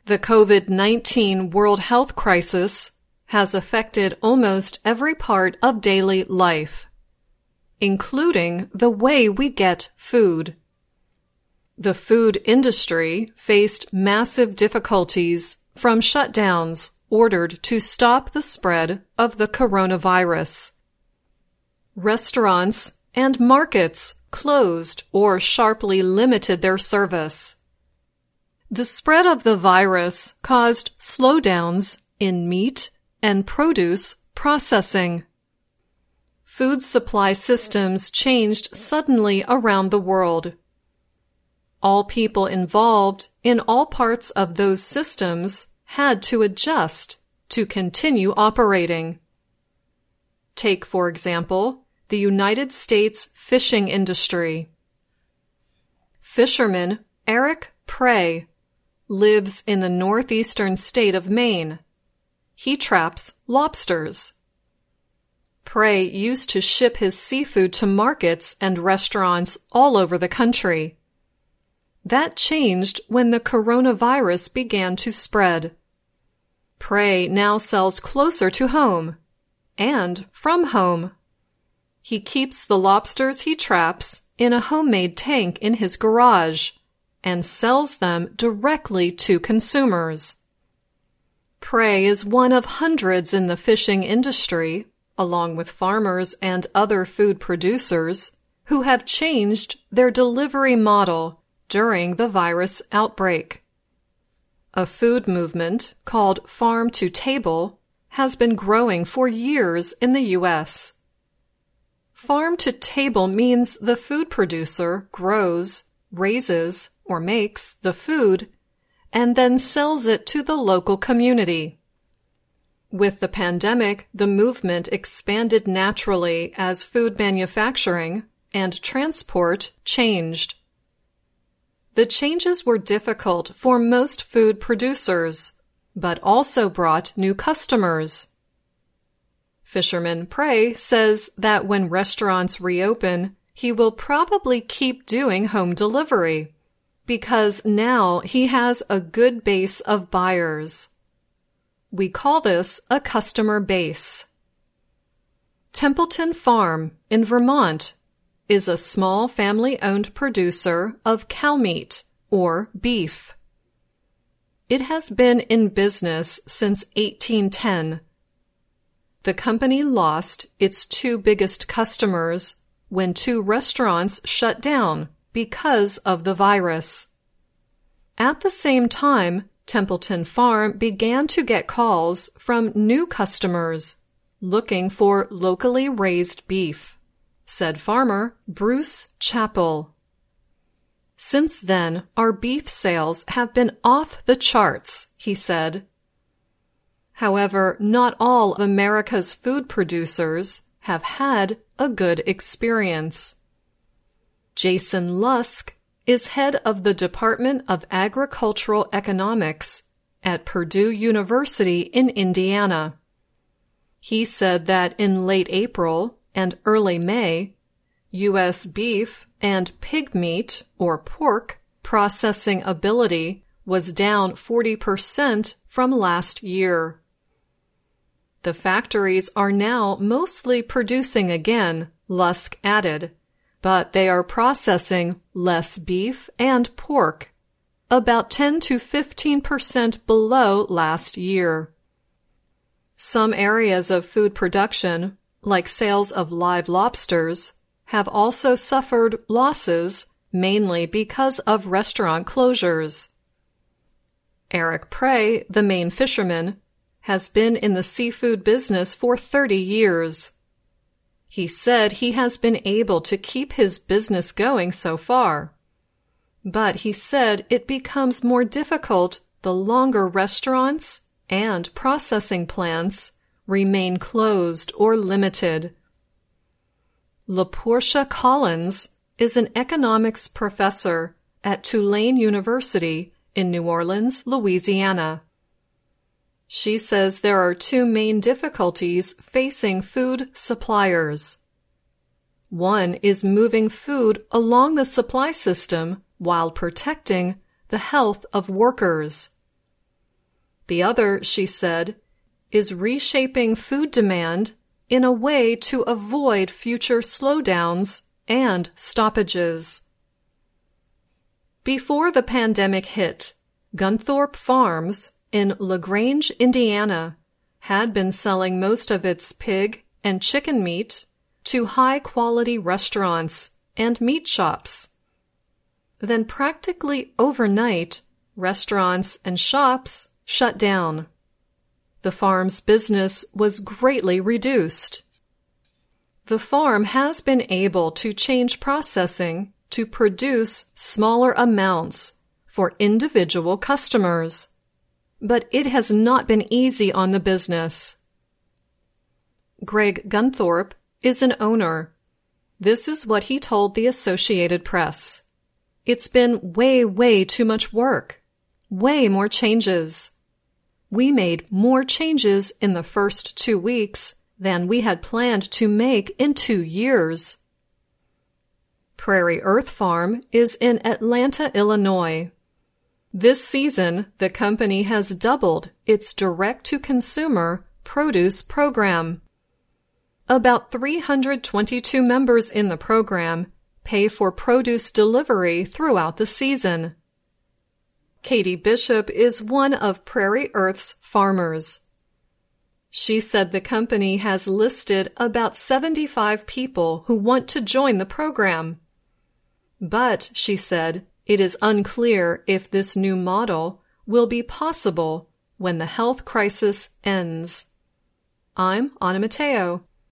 The COVID-19 world health crisis has affected almost every part of daily life, including the way we get food. The food industry faced massive difficulties from shutdowns ordered to stop the spread of the coronavirus. Restaurants and markets closed or sharply limited their service. The spread of the virus caused slowdowns in meat and produce processing. Food supply systems changed suddenly around the world. All people involved in all parts of those systems had to adjust to continue operating. Take, for example, the United States fishing industry. Fisherman Eric Prey lives in the northeastern state of Maine. He traps lobsters. Prey used to ship his seafood to markets and restaurants all over the country. That changed when the coronavirus began to spread. Prey now sells closer to home and from home. He keeps the lobsters he traps in a homemade tank in his garage and sells them directly to consumers. Prey is one of hundreds in the fishing industry, along with farmers and other food producers, who have changed their delivery model during the virus outbreak. A food movement called Farm to Table has been growing for years in the U.S. Farm to Table means the food producer grows, raises, or makes the food and then sells it to the local community. With the pandemic, the movement expanded naturally as food manufacturing and transport changed. The changes were difficult for most food producers, but also brought new customers. Fisherman Prey says that when restaurants reopen, he will probably keep doing home delivery, because now he has a good base of buyers. We call this a customer base. Templeton Farm in Vermont is a small family-owned producer of cow meat, or beef. It has been in business since 1810. The company lost its two biggest customers when two restaurants shut down because of the virus. At the same time, Templeton Farm began to get calls from new customers looking for locally raised beef, said farmer Bruce Chappell. Since then, our beef sales have been off the charts, he said. However, not all of America's food producers have had a good experience. Jason Lusk is head of the Department of Agricultural Economics at Purdue University in Indiana. He said that in late April and early May, U.S. beef and pig meat, or pork, processing ability was down 40% from last year. The factories are now mostly producing again, Lusk added, but they are processing less beef and pork, about 10 to 15% below last year. Some areas of food production, like sales of live lobsters, have also suffered losses, mainly because of restaurant closures. Eric Prey, the Maine fisherman, has been in the seafood business for 30 years. He said he has been able to keep his business going so far. But he said it becomes more difficult the longer restaurants and processing plants remain closed or limited. LaPortia Collins is an economics professor at Tulane University in New Orleans, Louisiana. She says there are two main difficulties facing food suppliers. One is moving food along the supply system while protecting the health of workers. The other, she said, is reshaping food demand in a way to avoid future slowdowns and stoppages. Before the pandemic hit, Gunthorpe Farms in LaGrange, Indiana, had been selling most of its pig and chicken meat to high-quality restaurants and meat shops. Then practically overnight, restaurants and shops shut down. The farm's business was greatly reduced. The farm has been able to change processing to produce smaller amounts for individual customers, but it has not been easy on the business. Greg Gunthorpe is an owner. This is what he told the Associated Press. It's been way too much work. Way more changes. We made more changes in the first 2 weeks than we had planned to make in 2 years. Prairie Earth Farm is in Atlanta, Illinois. This season, the company has doubled its direct-to-consumer produce program. About 322 members in the program pay for produce delivery throughout the season. Katie Bishop is one of Prairie Earth's farmers. She said the company has listed about 75 people who want to join the program. But, she said, it is unclear if this new model will be possible when the health crisis ends. I'm Anna Matteo.